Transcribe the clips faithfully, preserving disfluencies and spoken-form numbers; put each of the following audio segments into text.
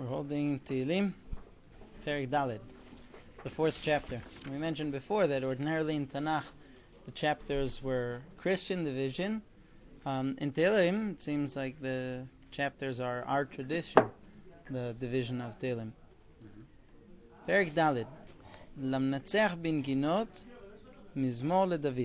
We're holding Tehillim, Perek Daled, the fourth chapter. We mentioned before that ordinarily in Tanakh the chapters were Christian division. Um, in Tehillim, it seems like the chapters are our tradition, the division of Tehillim. Perek Daled, Lamnatzech bin Ginot, Mizmor LeDavid.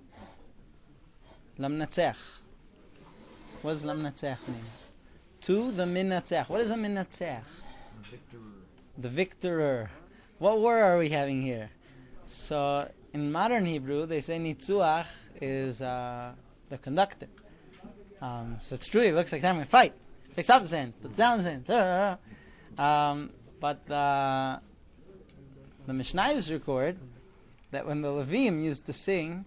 Lamnatzech. What does Lamnatzech mean? To the Minatzech. What is a Minatzech? The victorer. The victorer. What word are we having here? So, in modern Hebrew, they say Nitzuach is uh, the conductor. Um, so it's true, it looks like they're going to fight. Picks up the sand, puts down the sand. Um, but uh, the Mishnayos record that when the Levim used to sing,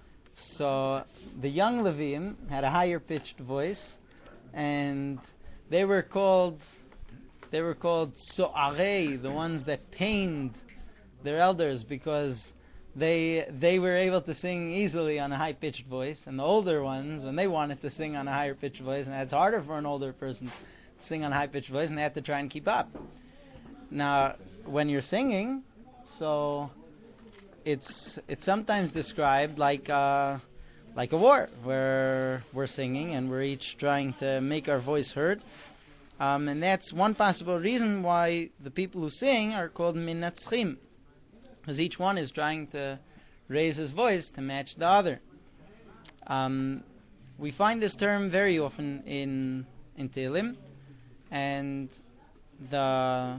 so the young Levim had a higher pitched voice, and they were called they were called so'arei, the ones that pained their elders, because they they were able to sing easily on a high pitched voice, and the older ones, when they wanted to sing on a higher pitched voice, and it's harder for an older person to sing on a high pitched voice, and they had to try and keep up. Now, when you're singing, so it's it's sometimes described like uh, like a war, where we're singing and we're each trying to make our voice heard. Um, and that's one possible reason why the people who sing are called minatzchim, because each one is trying to raise his voice to match the other. Um, we find this term very often in in Tehillim, and the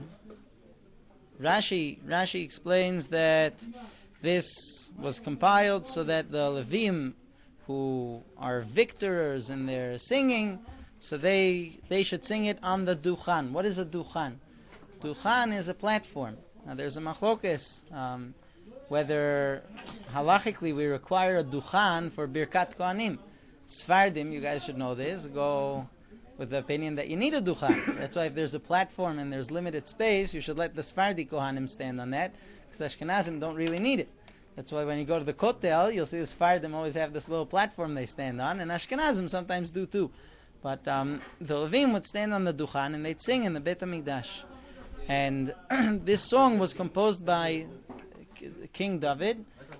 Rashi Rashi explains that this was compiled so that the Levim, who are victors in their singing, so they they should sing it on the Duchan. What is a Duchan? Duchan is a platform. Now there's a machlokes um, whether halachically we require a Duchan for Birkat Kohanim. Sfardim, you guys should know this, go with the opinion that you need a Duchan. That's why if there's a platform and there's limited space, you should let the Sfardi Kohanim stand on that, because Ashkenazim don't really need it. That's why when you go to the Kotel, you'll see the Sfardim always have this little platform they stand on, and Ashkenazim sometimes do too. But um, the Levim would stand on the Duchan and they'd sing in the Beit HaMikdash. And this song was composed by King David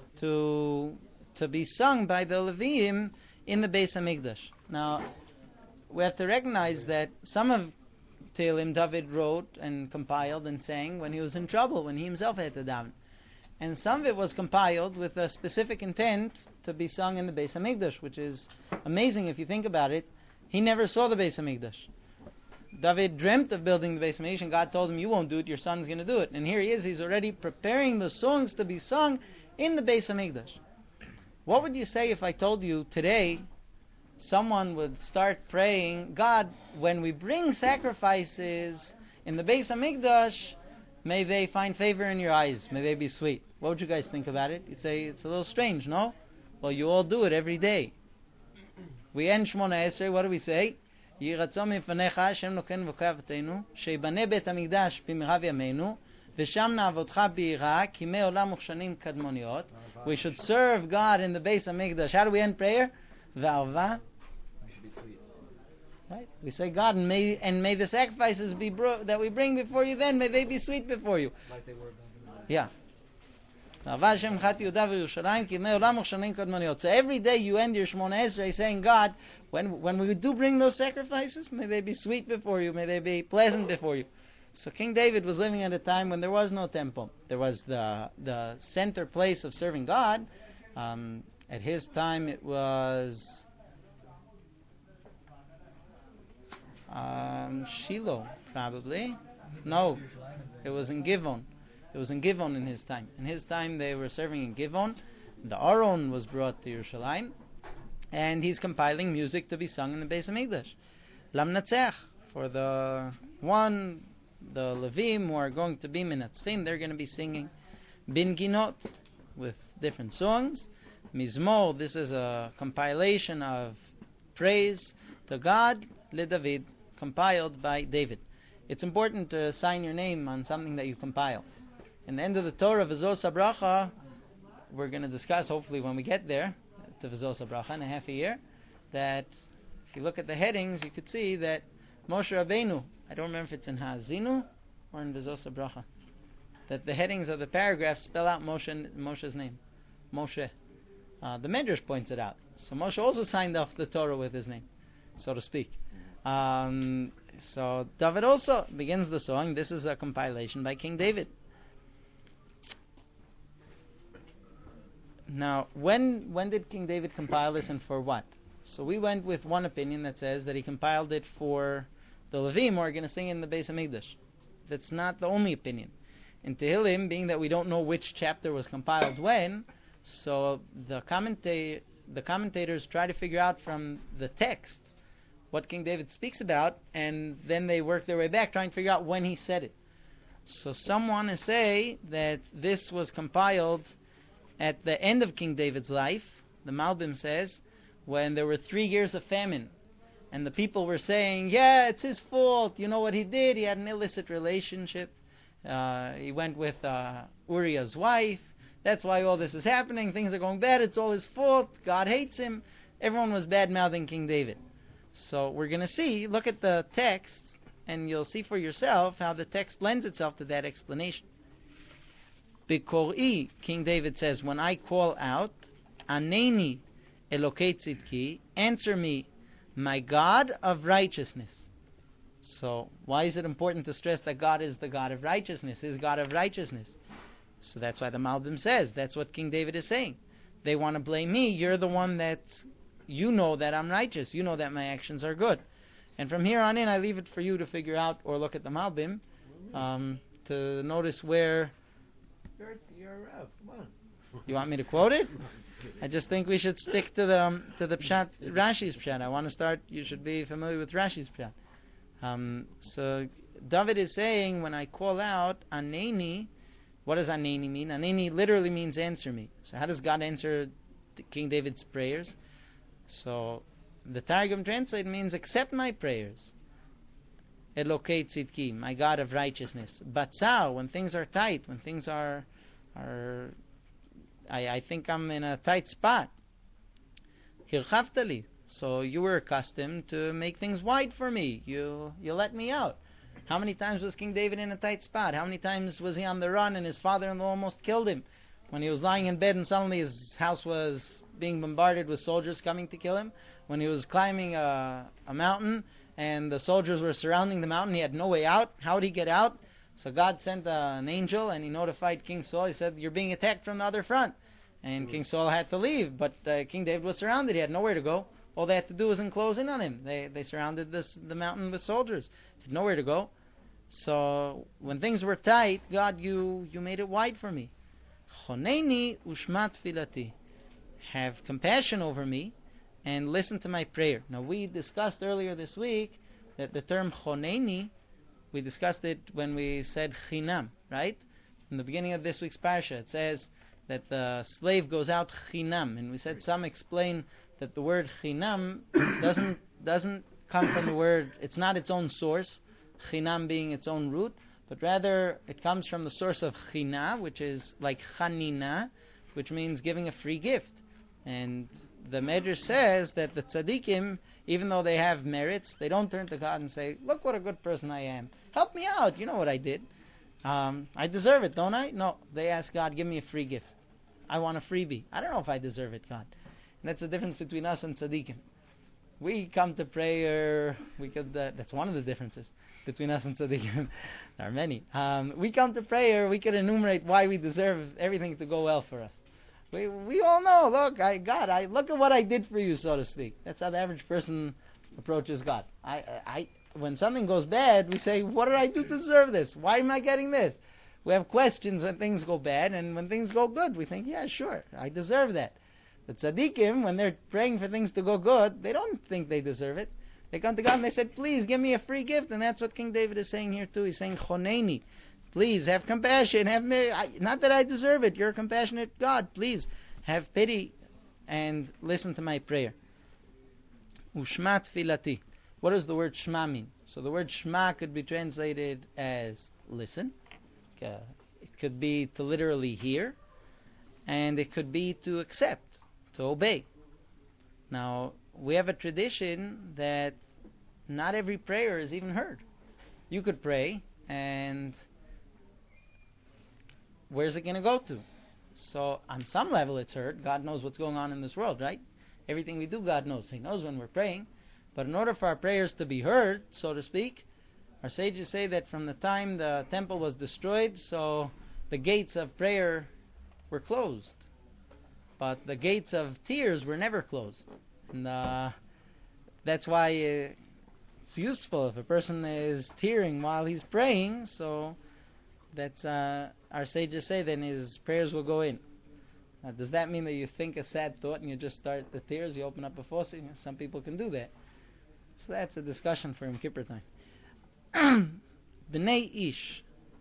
to to be sung by the Levim in the Beit HaMikdash. Now, we have to recognize that some of Tehillim David wrote and compiled and sang when he was in trouble, when he himself had to daven. And some of it was compiled with a specific intent to be sung in the Beis HaMikdash, which is amazing if you think about it. He never saw the Beis HaMikdash. David dreamt of building the Beis HaMikdash, and God told him, you won't do it, your son's going to do it. And here he is, he's already preparing the songs to be sung in the Beis HaMikdash. What would you say if I told you today someone would start praying, God, when we bring sacrifices in the Beis HaMikdash, may they find favor in your eyes, may they be sweet. What would you guys think about it? You'd say, it's a little strange, no? Well, you all do it every day. We end Shmona Esrei, what do we say? Yhi ratzon mifanecha Hashem Elokeinu v'Elokei Avotenu, sheybaneh Beit HaMikdash b'mirav yameinu, v'sham na'avodcha b'yirah, ki mei olam uchshanim kadmoniot. We should serve God in the Beis HaMikdash. How do we end prayer? V'arva. We should be sweet. Right? We say, God, and may and may the sacrifices be bro- that we bring before you then, may they be sweet before you. Like they were back in the day. Yeah. So every day you end your Shmona Esrei saying, God, when when we do bring those sacrifices, may they be sweet before you, may they be pleasant before you. So King David was living at a time when there was no temple. There was the the center place of serving God. Um, at his time it was um, Shiloh, probably. No, it was in Givon. It was in Givon in his time. In his time, they were serving in Givon. The Aron was brought to Yerushalayim, and he's compiling music to be sung in the Beis HaMikdash. Lamnatzech, for the one, the Levim who are going to be Minatzchim, they're going to be singing Bin Ginot, with different songs. Mizmor, this is a compilation of praise to God, LeDavid, compiled by David. It's important to sign your name on something that you compile. In the end of the Torah of V'zos HaBracha, we're going to discuss, hopefully when we get there, to V'zos HaBracha in a half a year, that if you look at the headings, you could see that Moshe Rabbeinu I don't remember if it's in Ha'azinu or in Bezos Bracha, that the headings of the paragraphs spell out Moshe, Moshe's name. Moshe. Uh, the Medrash points it out. So Moshe also signed off the Torah with his name, so to speak. Um, so David also begins the song. This is a compilation by King David. Now, when when did King David compile this and for what? So we went with one opinion that says that he compiled it for the Levim who are going to sing in the Beis Hamikdash. That's not the only opinion. In Tehillim, being that we don't know which chapter was compiled when, so the commenta- the commentators try to figure out from the text what King David speaks about, and then they work their way back trying to figure out when he said it. So some want to say that this was compiled at the end of King David's life. The Malbim says, when there were three years of famine, and the people were saying, yeah, it's his fault, you know what he did, he had an illicit relationship, uh, he went with uh, Uriah's wife, that's why all this is happening, things are going bad, it's all his fault, God hates him. Everyone was bad-mouthing King David. So we're going to see, look at the text, and you'll see for yourself how the text lends itself to that explanation. Bekor'i, King David says, when I call out, Aneni Elokei Tzidki, answer me, my God of righteousness. So why is it important to stress that God is the God of righteousness, is God of righteousness? So that's why the Malbim says, that's what King David is saying. They want to blame me, you're the one that, you know that I'm righteous, you know that my actions are good. And from here on in, I leave it for you to figure out, or look at the Malbim, um, to notice where... You're, you're a Rav, come on. You want me to quote it? I just think we should stick to the um, to the pshat, Rashi's pshat. I want to start. You should be familiar with Rashi's pshat. Um, so David is saying, when I call out Aneni, what does Aneni mean? Aneni literally means answer me. So how does God answer King David's prayers? So the Targum translate means accept my prayers. Elokei Tzidki, my God of righteousness. Batzar, when things are tight, when things are are I, I think I'm in a tight spot. Hirchavtali. So you were accustomed to make things wide for me. You you let me out. How many times was King David in a tight spot? How many times was he on the run and his father-in-law almost killed him? When he was lying in bed and suddenly his house was being bombarded with soldiers coming to kill him? When he was climbing a, a mountain and the soldiers were surrounding the mountain, he had no way out. How did he get out? So God sent uh, an angel and he notified King Saul. He said, you're being attacked from the other front. And King Saul had to leave, but uh, King David was surrounded. He had nowhere to go. All they had to do was enclose in on him. They they surrounded this the mountain with soldiers. He had nowhere to go. So when things were tight, God, you, you made it wide for me. Choneini ushmat filati. Have compassion over me and listen to my prayer. Now we discussed earlier this week that the term choneini, we discussed it when we said chinam, right? In the beginning of this week's parsha, it says that the slave goes out chinam, and we said some explain that the word chinam doesn't doesn't come from the word, it's not its own source, chinam being its own root, but rather it comes from the source of china, which is like chanina, which means giving a free gift. And the Medrash says that the tzaddikim, even though they have merits, they don't turn to God and say, look what a good person I am. Help me out. You know what I did. Um, I deserve it, don't I? No. They ask God, give me a free gift. I want a freebie. I don't know if I deserve it, God. And that's the difference between us and tzaddikim. We come to prayer. We could. Uh, that's one of the differences between us and tzaddikim. There are many. Um, we come to prayer. We could enumerate why we deserve everything to go well for us. We we all know. Look, I God, I look at what I did for you, so to speak. That's how the average person approaches God. I I when something goes bad, we say, what did I do to deserve this? Why am I getting this? We have questions when things go bad, and when things go good, we think, yeah, sure, I deserve that. The tzaddikim, when they're praying for things to go good, they don't think they deserve it. They come to God and they said, please give me a free gift, and that's what King David is saying here too. He's saying, choneini. Please have compassion. Have me. I, not that I deserve it. You're a compassionate God. Please have pity and listen to my prayer. Ushmat filati. What does the word shma mean? So the word shma could be translated as listen. Uh, it could be to literally hear, and it could be to accept, to obey. Now we have a tradition that not every prayer is even heard. you could pray, and where's it going to go to? So on some level it's heard. God knows what's going on in this world, right? Everything we do, God knows. He knows when we're praying. But in order for our prayers to be heard, so to speak, our sages say that from the time the temple was destroyed, so the gates of prayer were closed. But the gates of tears were never closed. And uh, that's why uh, it's useful if a person is tearing while he's praying, so that's uh, our sages say then his prayers will go in. Now, does that mean that you think a sad thought and you just start the tears, you open up a faucet? Some people can do that. So that's a discussion for Yom Kippur time. B'nai Ish,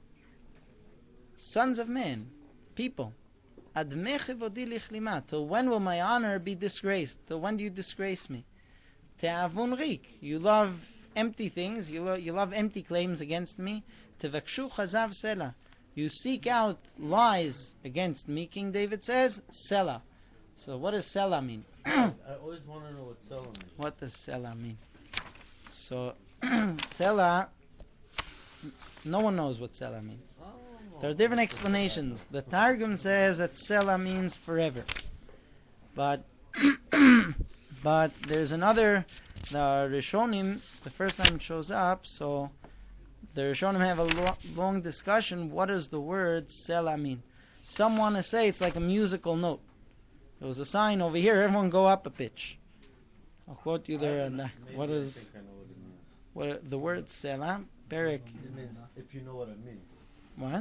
sons of men, people. Ad mechivodi lichlima, till when will my honor be disgraced? Till when do you disgrace me? Te'avun rik, you love empty things, you, lo- you love empty claims against me. Tevakshu chazav sela, you seek out lies against me, King David says, sela. So what does sela mean? I always want to know what Sela means. What does sela mean? So, sela, no one knows what sela means. Oh, There are different explanations. The Targum says that sela means forever. But but there's another, the Rishonim, the first time it shows up, so the Rishonim have a lo- long discussion. What does the word sela mean? Some want to say it's like a musical note. There was a sign over here, everyone go up a pitch. I'll quote you there. And what Maybe I is think I know what it means. what the word sela? Barak. It means if you know what I mean. What?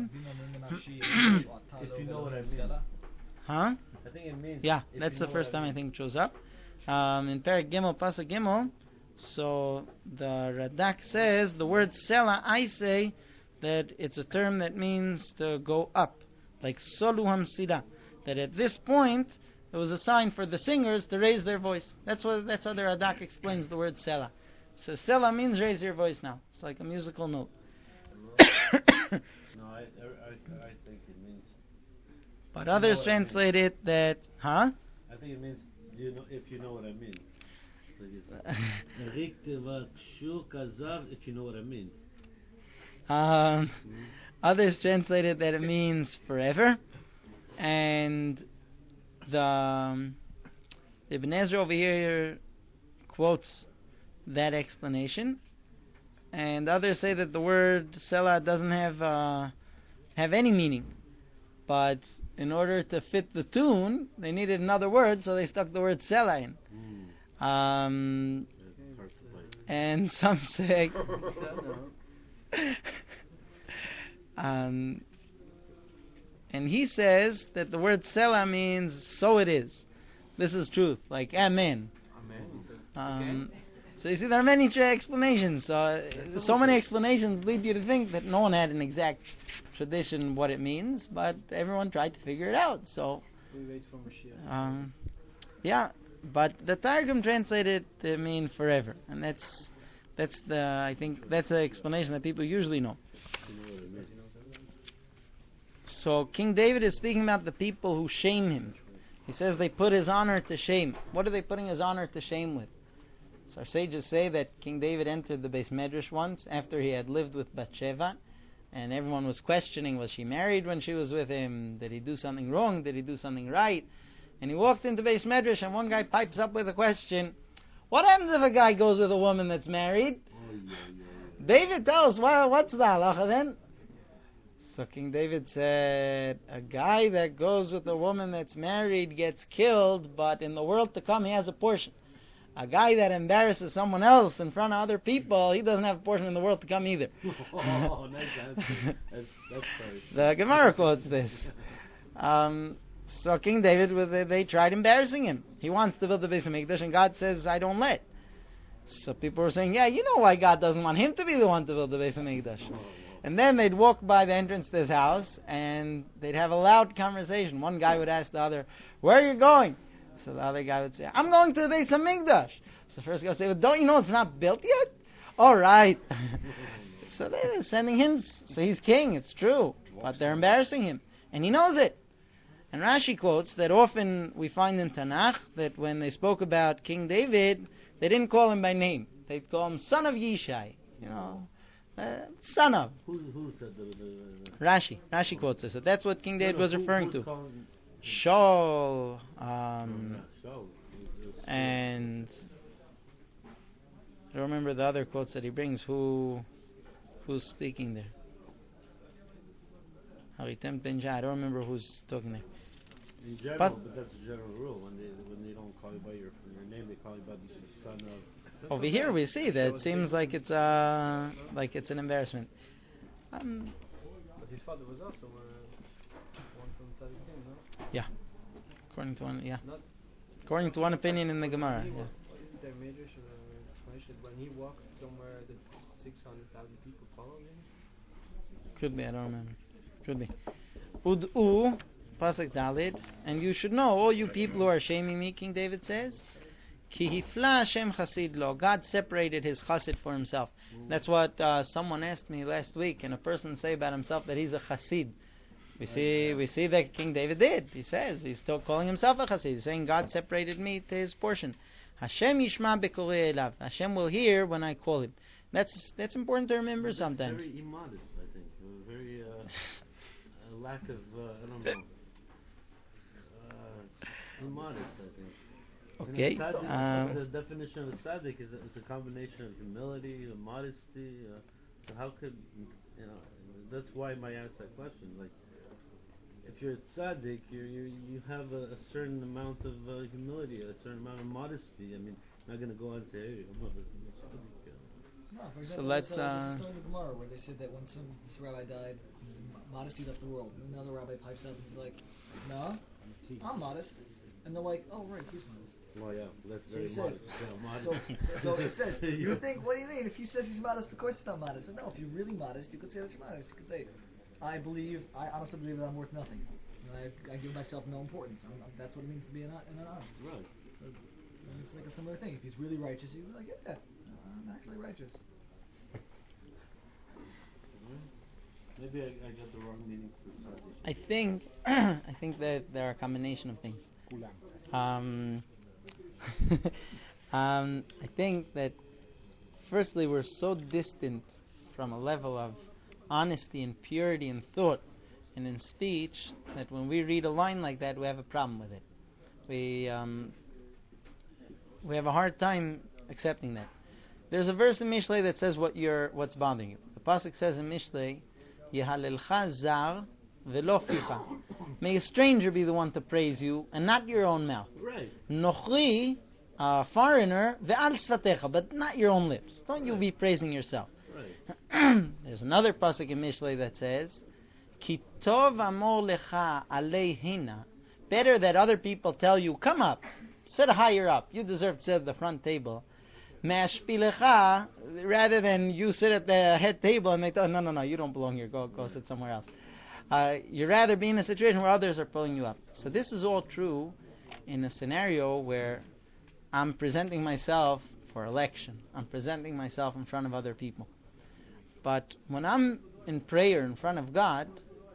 If you know what I mean. Huh? I think it means. Yeah, if that's you the know first what time I mean. think it shows up. Um, in Perek Gimel, Pasuk Gimel, so the Radak says the word sela, I say that it's a term that means to go up, like solu hamsida, that at this point it was a sign for the singers to raise their voice. That's what that's how the Radak explains the word sela. So sela means raise your voice now. It's like a musical note. No, I, I, I, I think it means. But You others know what I translate it that, huh? I think it means you know if you know what I mean. Rik tevakshu kazav, if you know what I mean. Um, others translated that it means forever, and the um, Ibn Ezra over here quotes that explanation, and others say that the word sela doesn't have uh, have any meaning, but in order to fit the tune, they needed another word, so they stuck the word sela in. Mm. Um, It's hard to find. and some say. Um, and he says that the word sela means so it is. This is truth, like amen. Um, so you see, there are many tra- explanations. So, uh, so many explanations lead you to think that no one had an exact tradition what it means, but everyone tried to figure it out. So, We wait for Mashiach. um, yeah. But the Targum translated to mean forever, and that's that's the I think that's the explanation that people usually know. You know what I mean. So King David is speaking about the people who shame him. He says they put his honor to shame. What are they putting his honor to shame with? So our sages say that King David entered the Beis Medrash once after he had lived with Bathsheba, and everyone was questioning, was she married when she was with him? Did he do something wrong? Did he do something right? And he walked into Beis Medrash, and one guy pipes up with a question, what happens if a guy goes with a woman that's married? Oh, yeah, yeah, yeah. David tells, well, what's the halacha then? So King David said, a guy that goes with a woman that's married gets killed, but in the world to come he has a portion. A guy that embarrasses someone else in front of other people, he doesn't have a portion in the world to come either. Oh, nice. That's, that's, that's funny. The Gemara quotes this. Um, so King David, they, they tried embarrassing him. He wants to build the Beis Hamikdash, and God says, I don't let. So people were saying, yeah, you know why God doesn't want him to be the one to build the Beis Hamikdash. And then they'd walk by the entrance to his house, and they'd have a loud conversation. One guy would ask the other, where are you going? So the other guy would say, I'm going to the Beis Hamikdash. So the first guy would say, well, don't you know it's not built yet? All right. So they're sending hints. So he's king, it's true. But they're embarrassing him. And he knows it. And Rashi quotes that often we find in Tanakh that when they spoke about King David, they didn't call him by name. They'd call him son of Yishai. You know, uh, son of. Who who said the, the, the Rashi. Rashi quotes this. So that's what King David No, no, was who- referring who's to. calling- Shaul, No, um, not Shaul. It was- and I don't remember the other quotes that he brings. Who, who's speaking there? Haritem Benja. I don't remember who's talking there. In general, But- but, that's a general rule. When they when they don't call you by your your name, they call you by the son of. Over here we see that it seems like it's uh like it's an embarrassment. Um, But his father was also uh, one from Tzadikim, no? according to one, yeah, Not according to one opinion in the Gemara. He Yeah. walked- Isn't there major uh, explanation when he walked somewhere that six hundred thousand people followed him? Could be, I don't remember. Could be. Ud'u, Pasuk Dalid, and you should know, all you people who are shaming me, King David says, Ki hifla Hashem chasid lo. God separated his chassid for himself. That's what uh, someone asked me last week. Can a person say about himself that he's a chassid? We see, we see that King David did. He says he's still calling himself a chassid. He's saying God separated me to his portion. Hashem yishma bekorei elav. Hashem will hear when I call him. That's that's important to remember It's sometimes. very immodest, I think. A very uh, a lack of uh, I don't know. Uh, it's immodest, I think. Okay. And a tzaddik- Um, the definition of a tzaddik is a, is a combination of humility, of modesty. Uh, so how could you know? That's why I asked that question. Like, if you're a tzaddik, you you you have a, a certain amount of uh, humility, a certain amount of modesty. I mean, I'm not gonna go out and say, hey, I'm a, I'm a tzaddik. uh, No, for So example, let's, there's, uh, there's uh, a story in the Gemara where they said that when some this rabbi died, m- modesty left the world. And another rabbi pipes up and he's like, "No, I'm modest," and they're like, "Oh, right, he's modest." Well, yeah, that's So very he says- modest. Yeah, modest. So, so it says, you think, what do you mean? If he says he's modest, of course he's not modest. But no, if you're really modest, you could say that you're modest. You could say, I believe, I honestly believe that I'm worth nothing. And I, I give myself no importance. I'm, I'm- that's what it means to be an, an honest. Right. So and it's like a similar thing. If he's really righteous, he'd be like, yeah, I'm actually righteous. Maybe I, I got the wrong meaning for tzaddik. I think I think that there are a combination of things. Um, um, I think that firstly we're so distant from a level of honesty and purity in thought and in speech that when we read a line like that we have a problem with it. We um, we have a hard time accepting that. There's a verse in Mishlei that says what you're what's bothering you. The pasuk says in Mishlei, Yehalelcha zar velo ficha. May a stranger be the one to praise you, and not your own mouth. Right. Nochri, a foreigner, ve'al sfatecha, but not your own lips. Don't you be praising yourself. Right. There's another pasuk in Mishlei that says, Ki tov amor lecha aleihina. Better that other people tell you, come up, sit higher up. You deserve to sit at the front table. Mashpilecha, rather than you sit at the head table and they tell, no, no, no, you don't belong here. Go, go sit somewhere else. Uh, you'd rather be in a situation where others are pulling you up. So this is all true in a scenario where I'm presenting myself for election. I'm presenting myself in front of other people. But when I'm in prayer in front of God,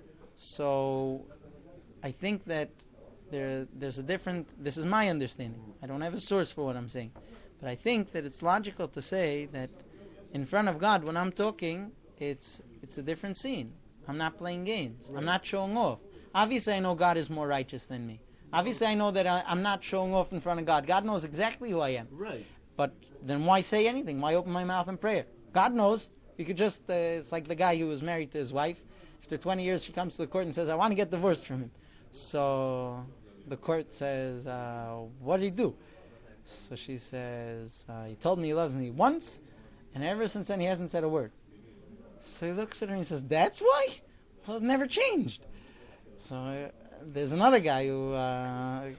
so I think that there, there's a different, this is my understanding. I don't have a source for what I'm saying. But I think that it's logical to say that in front of God, when I'm talking, it's it's a different scene. I'm not playing games. Right. I'm not showing off. Obviously, I know God is more righteous than me. Obviously, I know that I, I'm not showing off in front of God. God knows exactly who I am. Right. But then why say anything? Why open my mouth in prayer? God knows. You could just, uh, it's like the guy who was married to his wife. After twenty years, she comes to the court and says, I want to get divorced from him. So the court says, uh, what did he do? So she says, uh, he told me he loves me once, and ever since then he hasn't said a word. So he looks at her and he says, that's why? Well, it never changed. So uh, there's another guy who uh,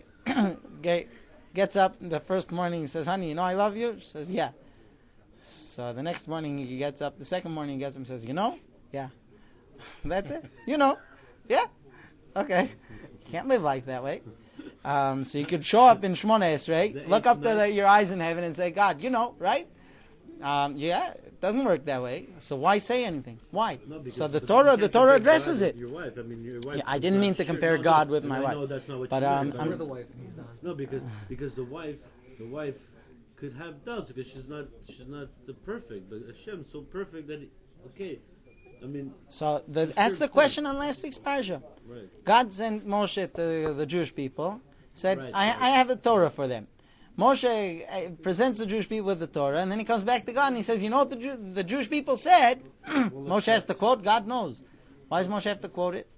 g- gets up the first morning and says, honey, you know I love you? She says, yeah. So the next morning he gets up, the second morning he gets up and says, you know? Yeah. That's it. You know? Yeah. Okay. Can't live life that way. Um, so you could show up in Shmoneh Esrei, look up to the, your eyes in heaven and say, God, you know, right? Um, yeah, it doesn't work that way. So why say anything? Why? No, because So the you Torah, can't the Torah compare addresses God it. with Your wife. I mean, your wife. Yeah, I is didn't not mean to sure- compare no, God no, with and my I wife. know that's not what But, you um, meant, I'm- You're the wife and he's the husband. No, because because the wife, the wife could have doubts because she's not she's not the perfect. But Hashem's so perfect that he, okay, I mean, So the, Sure, that's the sure. question on last week's parsha. right, God sent Moshe to the Jewish people, said, Right, I, right. I have a Torah for them. Moshe uh, presents the Jewish people with the Torah, and then he comes back to God and he says, you know what the, Jew- the Jewish people said? Moshe has to quote, God knows. Why does Moshe have to quote it?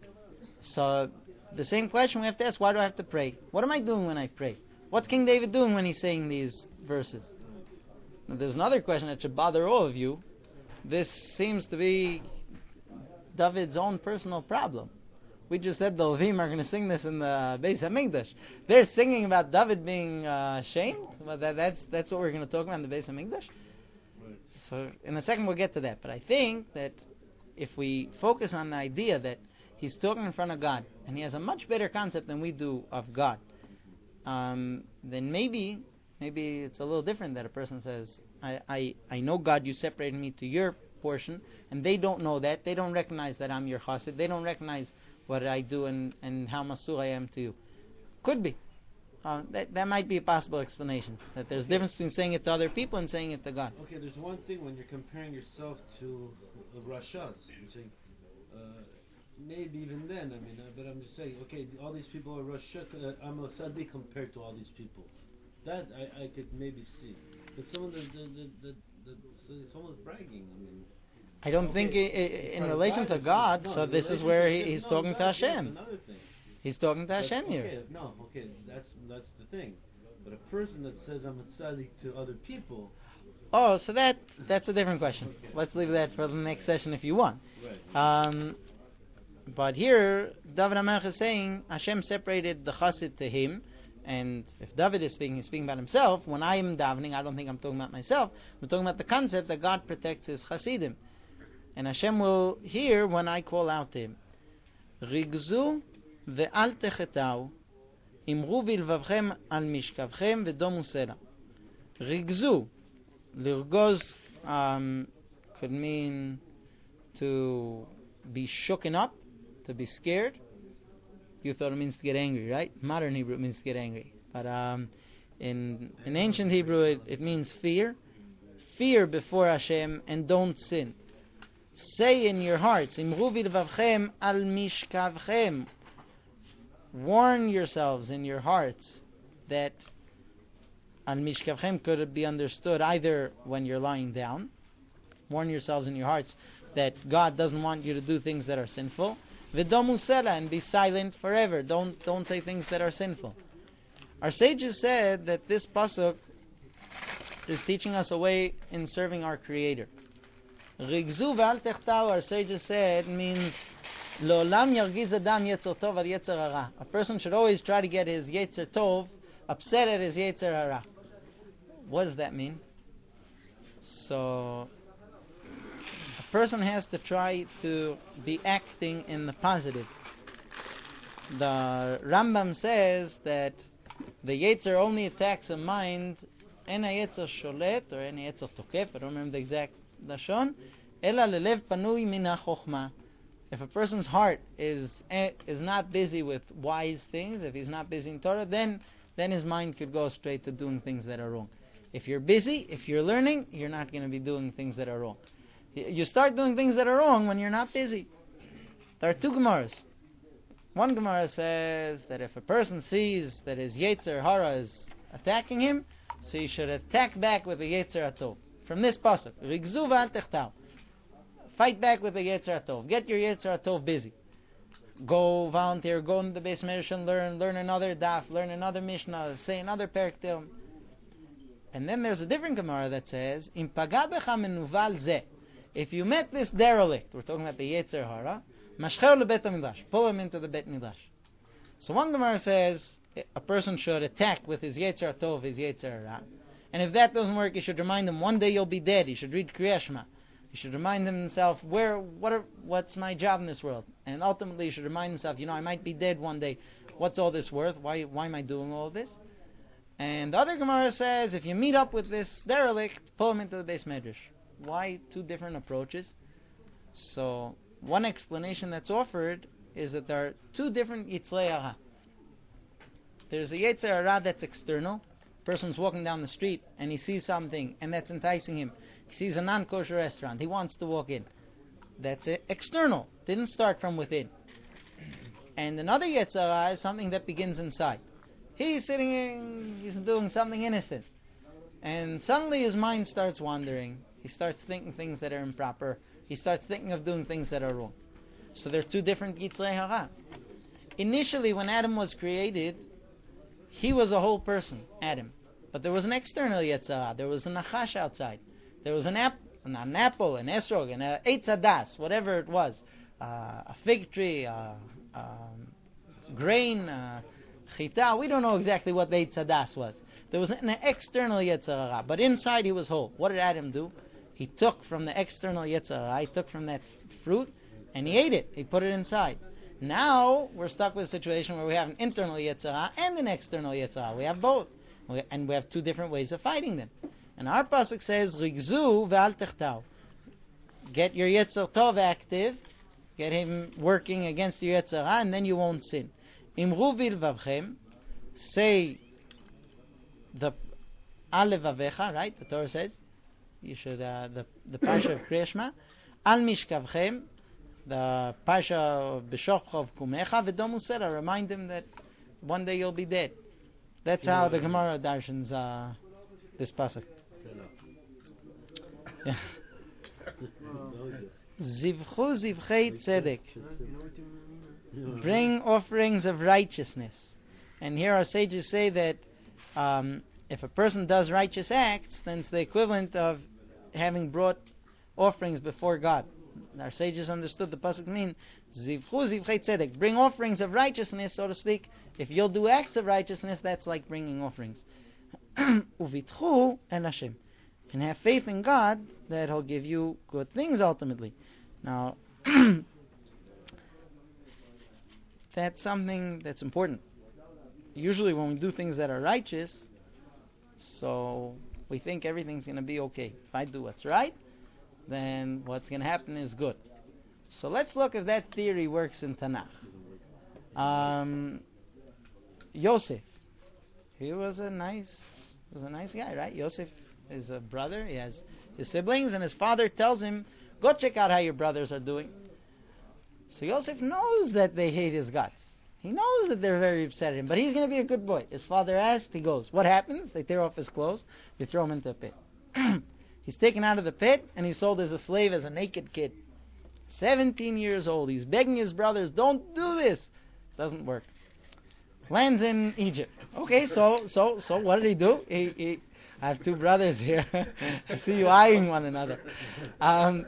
So the same question we have to ask, why do I have to pray? What am I doing when I pray? What's King David doing when he's saying these verses? Now, there's another question that should bother all of you. This seems to be David's own personal problem. We just said the Levim are going to sing this in the Beis HaMikdash. They're singing about David being uh, shamed. Well, that, that's that's what we're going to talk about in the Beis HaMikdash. right. So in a second we'll get to that. But I think that if we focus on the idea that he's talking in front of God and he has a much better concept than we do of God, um, then maybe maybe it's a little different that a person says, I, I, I know God, you separated me to your portion, and they don't know that. They don't recognize that I'm your chassid. They don't recognize what I do and, and how masur I am to you. Could be. Uh, that that might be a possible explanation. That there's a Okay. difference between saying it to other people and saying it to God. Okay, there's one thing when you're comparing yourself to uh, Rashas. You're saying, uh, maybe even then, I mean, uh, but I'm just saying, okay, the- all these people are Rasha, uh, I'm a tzaddik compared to all these people. That I, I could maybe see. But someone that, that, that, that, that so someone's bragging, I mean. I don't Okay, think i- i- in front of relation to it's- God, no, so in this is relation where to he, him, he's no, talking to that's- that's Hashem. another thing. He's talking to But, Hashem here. okay, no, okay, that's that's the thing. But a person that says I'm a tzaddik to other people, Oh, so that that's a different question. Let's leave that for the next session if you want. right? Um, but here, David HaMelech is saying Hashem separated the chassid to him, and if David is speaking, he's speaking about himself. When I am davening, I don't think I'm talking about myself. I'm talking about the concept that God protects his chassidim, and Hashem will hear when I call out to him. Rigzu ve'al techetau, imru bilvavchem al mishkavchem v'domu sela. Rigzu, lirgoz, um, could mean to be shooken up, to be scared. You thought it means to get angry, right? Modern Hebrew it means to get angry. But um, in in ancient Hebrew it, it means fear. Fear before Hashem and don't sin. Say in your hearts, Imru bilvavchem al mishkavchem. Warn yourselves in your hearts that al mishkavchem could be understood either when you're lying down. Warn yourselves in your hearts that God doesn't want you to do things that are sinful. V'domu sela, and be silent forever. Don't don't say things that are sinful. Our sages said that this pasuk is teaching us a way in serving our Creator. Rigzu v'al techtau, our sages said, means Lo'olam yargiz adam yetzer tov al yetzer hara. A person should always try to get his yetzer tov upset at his yetzer hara. What does that mean? So a person has to try to be acting in the positive. The Rambam says that the yetzer only attacks a mind, en yetzer sholet, or en yetzer tokef, I don't remember the exact lashon, ela lelev panui min ha-chokhmah. If a person's heart is eh, is not busy with wise things, if he's not busy in Torah, then then his mind could go straight to doing things that are wrong. If you're busy, if you're learning, you're not going to be doing things that are wrong. Y- You start doing things that are wrong when you're not busy. There are two Gemaras. One Gemara says that if a person sees that his Yetzer Hara is attacking him, so he should attack back with the Yetzer Hatov. From this pasuk, Rigzu v'al techtau. Fight back with the Yetzer Hatov. Get your Yetzer Hatov busy. Go volunteer, go in the Beis Medrash and learn, learn another daf, learn another Mishnah, say another Perek Tehillim. And then there's a different Gemara that says, Im paga becha menuval zeh. If you met this derelict, we're talking about the Yetzer Hara, mashcher lebet HaMidrash, pull him into the Bet Midrash. So one Gemara says a person should attack with his Yetzer Tov, his Yetzer Hara. And if that doesn't work, you should remind him one day you'll be dead. He should read Kriya Shema. He should remind himself, where, what are, what's my job in this world? And ultimately, he should remind himself, you know, I might be dead one day. What's all this worth? Why, why am I doing all this? And the other Gemara says, if you meet up with this derelict, pull him into the Beis Medrash. Why two different approaches? So, one explanation that's offered is that there are two different Yitzrei Hara. There's a Yetzer Hara that's external, person's walking down the street and he sees something and that's enticing him. He sees a non-kosher restaurant. He wants to walk in. That's it. External. Didn't start from within. And another Yetzer Hara is something that begins inside. He's sitting in, he's doing something innocent. And suddenly his mind starts wandering. He starts thinking things that are improper. He starts thinking of doing things that are wrong. So there are two different Yitzrei Hara. Initially, when Adam was created, he was a whole person, Adam. But there was an external Yetzer Hara. There was a Nachash outside. There was an apple, not an apple, an esrog, an eitz hadas, whatever it was. Uh, a fig tree, uh, um, grain, uh, chita. We don't know exactly what the eitz hadas was. There was an external Yetzer Hara, but inside he was whole. What did Adam do? He took from the external Yetzer Hara, he took from that fruit, and he ate it. He put it inside. Now we're stuck with a situation where we have an internal Yetzer Hara and an external Yetzer Hara. We have both, we, and we have two different ways of fighting them. And our pasuk says, "Rigzu ve'al techtau." Get your Yetzer Tov active, get him working against your Yetzer Hara, and then you won't sin. Imru v'ilvavchem, say the alevavecha, right? The Torah says you should uh, the the parsha of Kriya Shema, al mishkavchem, the parsha of B'shokchov kumecha v'domu sera. Remind him that one day you'll be dead. That's how the Gemara darshans uh, this pasuk. Yeah. Zivchu zivchei tzedek. Bring offerings of righteousness. And here our sages say that um, if a person does righteous acts, then it's the equivalent of having brought offerings before God. Our sages understood the pasuk mean Zivchu zivchei tzedek. Bring offerings of righteousness, so to speak. If you'll do acts of righteousness, that's like bringing offerings. Uvitchu en Hashem. And have faith in God that He'll give you good things ultimately. Now, that's something that's important. Usually when we do things that are righteous, so we think everything's going to be okay. If I do what's right, then what's going to happen is good. So let's look if that theory works in Tanakh. Um, Yosef, he was a nice, was a nice guy, right? Yosef is a brother. He has his siblings, and his father tells him, "Go check out how your brothers are doing." So Yosef knows that they hate his guts. He knows that they're very upset at him, but he's going to be a good boy. His father asked, he goes. What happens? They tear off his clothes. They throw him into a pit. He's taken out of the pit, and he's sold as a slave, as a naked kid. seventeen years old. He's begging his brothers, "Don't do this." Doesn't work. Lands in Egypt. Okay, so so so what did he do? He, he I have two brothers here. I see you eyeing one another. Um,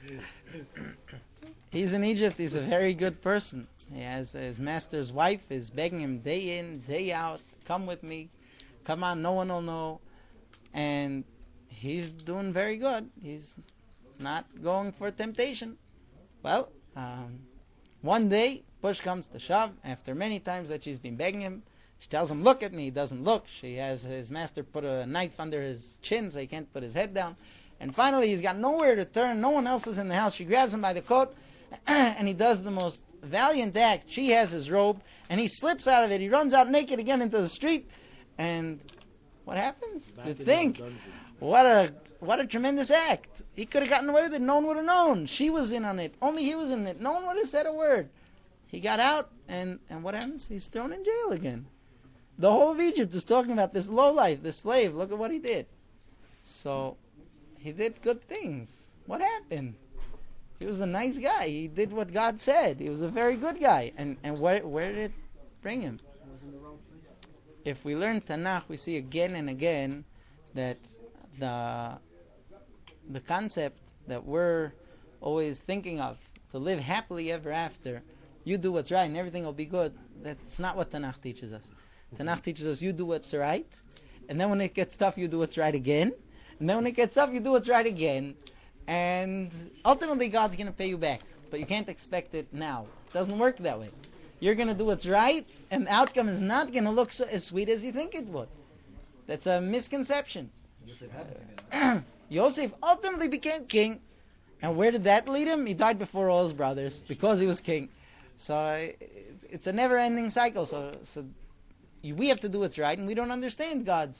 he's in Egypt. He's a very good person. He has his master's wife is begging him day in, day out, "Come with me. Come on, no one will know." And he's doing very good. He's not going for temptation. Well, um, one day, push comes to shove. After many times that she's been begging him, she tells him, "Look at me." He doesn't look. She has his master put a knife under his chin so he can't put his head down. And finally, he's got nowhere to turn. No one else is in the house. She grabs him by the coat, and he does the most valiant act. She has his robe, and he slips out of it. He runs out naked again into the street. And what happens? Back You in think, the dungeon. what a what a tremendous act. He could have gotten away with it. No one would have known. She was in on it. Only he was in it. No one would have said a word. He got out, and, and what happens? He's thrown in jail again. The whole of Egypt is talking about this lowlife, this slave. Look at what he did. So, he did good things. What happened? He was a nice guy. He did what God said. He was a very good guy. And and where where did it bring him? He was in the wrong place. If we learn Tanakh, we see again and again that the the concept that we're always thinking of, to live happily ever after, you do what's right and everything will be good, that's not what Tanakh teaches us. Tanakh teaches us you do what's right, and then when it gets tough, you do what's right again, and then when it gets tough, you do what's right again, and ultimately God's going to pay you back, but you can't expect it now. It doesn't work that way. You're going to do what's right, and the outcome is not going to look so, as sweet as you think it would. That's a misconception. Yosef happened to be that. Yosef ultimately became king, and where did that lead him? He died before all his brothers because he was king. So uh, it's a never-ending cycle. So, so we have to do what's right, and we don't understand God's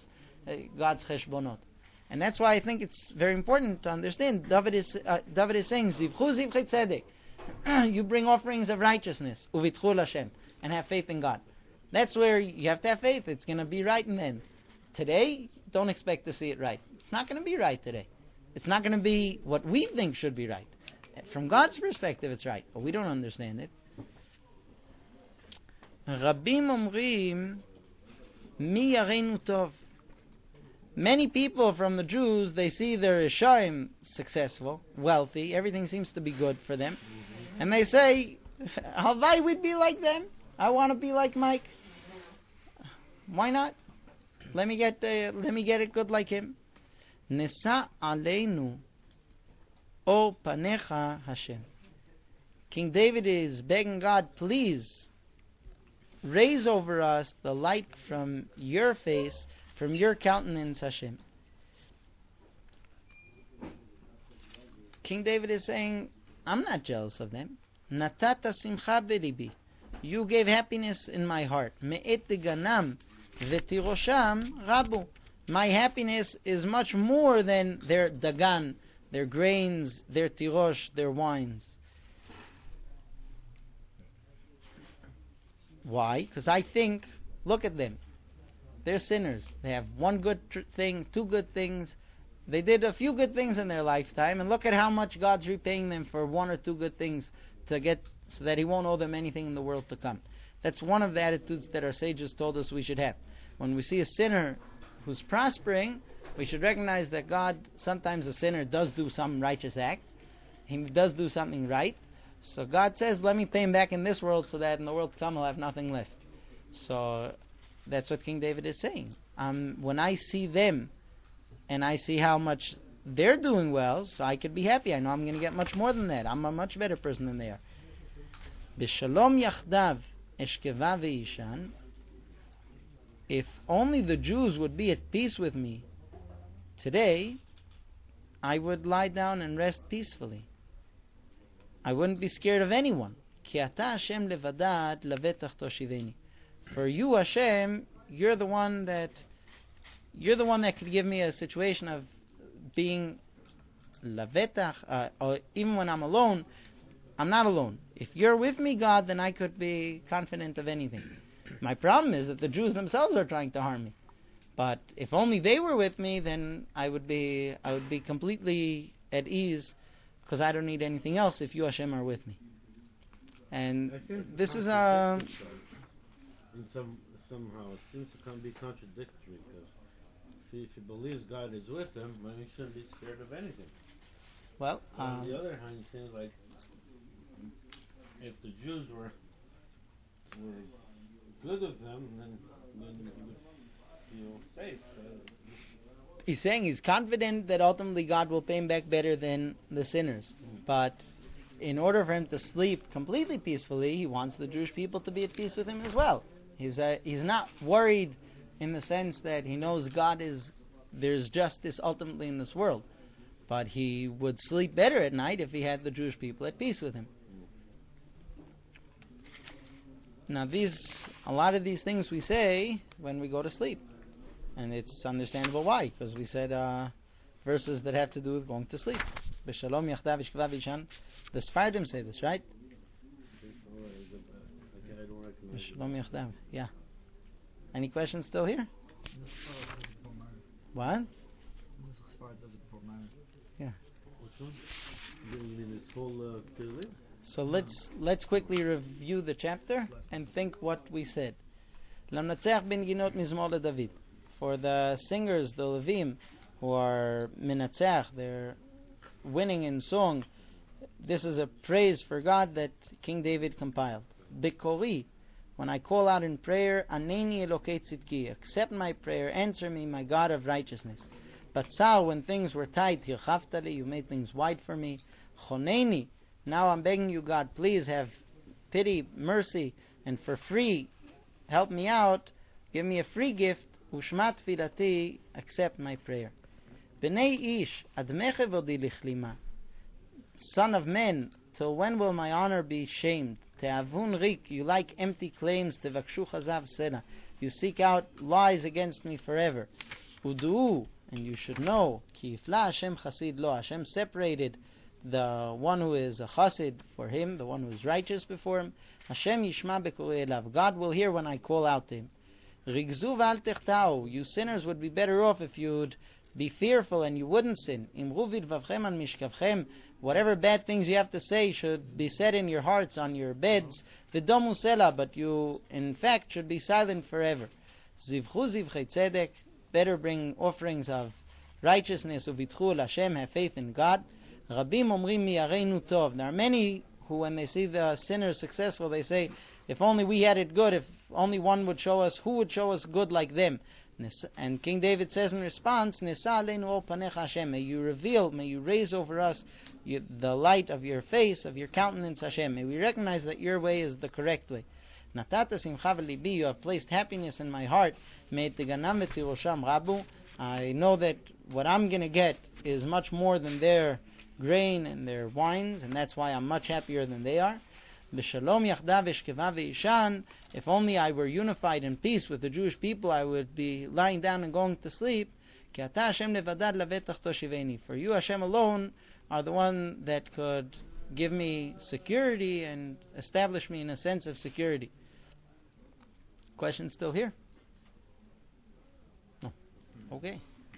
uh, God's cheshbonot. And that's why I think it's very important to understand. David is uh, David is saying, "Zivchu zivchei tzedek." You bring offerings of righteousness, uvitchu Hashem, and have faith in God. That's where you have to have faith. It's going to be right in the end. Today, don't expect to see it right. It's not going to be right today. It's not going to be what we think should be right. From God's perspective, it's right, but we don't understand it. Rabim omrim mi yareinu tov. Many people from the Jews, they see their Ishaim successful, wealthy, everything seems to be good for them. And they say, Halvai would be like them. I want to be like Mike. Why not? Let me get uh, let me get it good like him. Nesa aleinu o panecha Hashem. King David is begging God, please raise over us the light from your face, from your countenance, Hashem. King David is saying, I'm not jealous of them. Natata simcha beribi. You gave happiness in my heart. Me'et ganam v'tirosham rabu. My happiness is much more than their dagan, their grains, their tirosh, their wines. Why? Because I think, look at them. They're sinners. They have one good tr- thing, two good things. They did a few good things in their lifetime, and look at how much God's repaying them for one or two good things to get, so that He won't owe them anything in the world to come. That's one of the attitudes that our sages told us we should have. When we see a sinner who's prospering, we should recognize that God, sometimes a sinner does do some righteous act. He does do something right. So God says, let me pay him back in this world so that in the world to come he'll have nothing left. So that's what King David is saying. Um, when I see them and I see how much they're doing well, so I could be happy. I know I'm going to get much more than that. I'm a much better person than they are. B'shalom yachdav eshkeva ve'ishan. If only the Jews would be at peace with me today, I would lie down and rest peacefully. I wouldn't be scared of anyone. Ki ata Hashem levadad lavetach toshiveni. For you, Hashem, you're the one that you're the one that could give me a situation of being lavetach, uh, or even when I'm alone, I'm not alone. If you're with me, God, then I could be confident of anything. My problem is that the Jews themselves are trying to harm me. But if only they were with me, then I would be I would be completely at ease, because I don't need anything else if you, Hashem, are with me. And this is a... In some, somehow, it seems to come be contradictory, because if he, if he believes God is with him, then he shouldn't be scared of anything. Well, On um, the other hand, it seems like if the Jews were, were good of them, then, then he would feel safe. Uh, he's saying he's confident that ultimately God will pay him back better than the sinners. But in order for him to sleep completely peacefully, he wants the Jewish people to be at peace with him as well. He's uh, he's not worried in the sense that he knows God is, there's justice ultimately in this world. But he would sleep better at night if he had the Jewish people at peace with him. Now these, a lot of these things we say when we go to sleep. And it's understandable why, because we said uh, verses that have to do with going to sleep. B'shalom yachdav ishkeva v'ishan. The Sfardim say this, right? B'shalom yachdav. Yeah. Any questions still here? What? Yeah. Which one? You mean this whole uh, Tehillim? So let's let's quickly review the chapter and think what we said. L'mnatzeach ben ginot mizmor leDavid. For the singers, the Levim, who are minatzeach, they're winning in song. This is a praise for God that King David compiled. Bikori, when I call out in prayer, Aneni Elokei Tzidki, accept my prayer, answer me, my God of righteousness. Batzar, when things were tight, Hirchaftali, you made things wide for me. Choneni, now I'm begging you, God, please have pity, mercy, and for free, help me out, give me a free gift. Ushmat tfilati, accept my prayer. B'nei ish, admeche vodi lichlima. Son of men, till when will my honor be shamed? Te'avun rik, you like empty claims. Tevakshu chazav sena, you seek out lies against me forever. Udu, and you should know, Ki ifla Hashem chasid lo, Hashem separated the one who is a chassid for him, the one who is righteous before him. Hashem yishma bekorei elav, God will hear when I call out to him. Rigzu v'al techtau, you sinners would be better off if you'd be fearful and you wouldn't sin. Imru v'dvavchem an mishkavchem, whatever bad things you have to say should be said in your hearts on your beds. V'domu sela, but you in fact should be silent forever. Zivchu zivchei tzedek, better bring offerings of righteousness. Uvitchu Hashem, have faith in God. Rabim omrim miyareinu tov. There are many who, when they see the sinners successful, they say, if only we had it good, if only one would show us, who would show us good like them? And King David says in response, Nisa aleinu ol panecha Hashem, may you reveal, may you raise over us you, the light of your face, of your countenance, Hashem. May we recognize that your way is the correct way. Natata simcha v'libi, you have placed happiness in my heart. May teganam v'tirosham rabu. I know that what I'm going to get is much more than their grain and their wines, and that's why I'm much happier than they are. B'shalom yachdav eshkeva ve'ishan. If only I were unified in peace with the Jewish people, I would be lying down and going to sleep. Ki ata Hashem levadad levetach toshiveni. For you, Hashem alone, are the one that could give me security and establish me in a sense of security. Question still here? No. Okay.